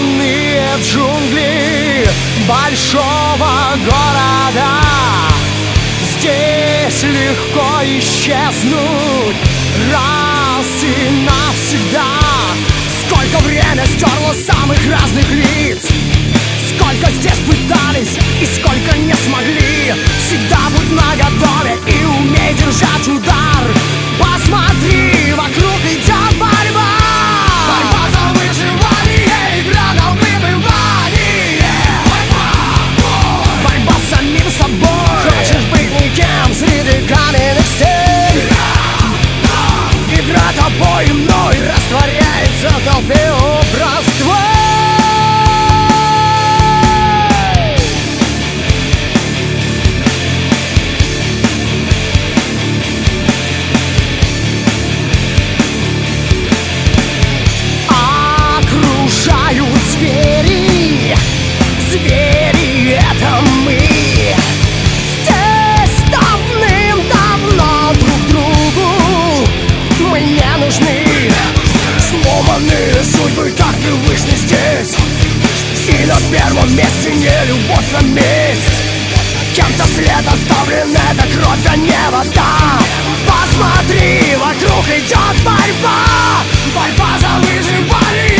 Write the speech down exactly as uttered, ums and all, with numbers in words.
Скованные в джунгли большого города, здесь легко исчезнуть раз и навсегда. Сколько время стерло самых разных лиц, сколько здесь пытались и сколько не смогли. Всегда будь наготове и умей держать удар. Посмотри, вокруг идет борьба. Борьба за выживание, игра на выбывание. Борьба с самим собой. Хочешь быть никем среди каменных стен. Игра тобой и мной растворяется в толпе образ твой. Звери, звери, это мы. Здесь давным-давно друг другу мы не нужны. Сломанные судьбы так привычны здесь, и на первом месте не любовь, а месть. Кем-то след оставлен, это кровь, а не вода. Посмотри, вокруг идет борьба. Борьба за выживание.